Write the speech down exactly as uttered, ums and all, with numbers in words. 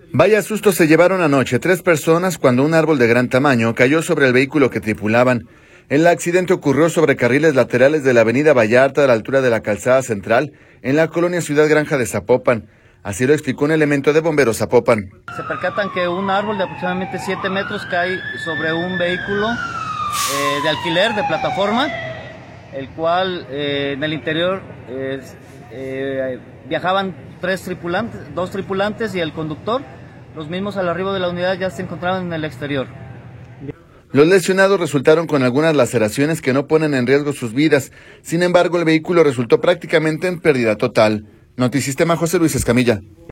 Vaya susto se llevaron anoche tres personas cuando un árbol de gran tamaño cayó sobre el vehículo que tripulaban. El accidente ocurrió sobre carriles laterales de la avenida Vallarta a la altura de la calzada central, en la colonia Ciudad Granja de Zapopan. Así lo explicó un elemento de bomberos Zapopan. Se percatan que un árbol de aproximadamente siete metros cae sobre un vehículo eh, de alquiler, de plataforma, el cual eh, en el interior eh, eh, viajaban tres tripulantes, dos tripulantes y el conductor. Los mismos al arribo de la unidad ya se encontraban en el exterior. Los lesionados resultaron con algunas laceraciones que no ponen en riesgo sus vidas. Sin embargo, el vehículo resultó prácticamente en pérdida total. Notisistema, José Luis Escamilla.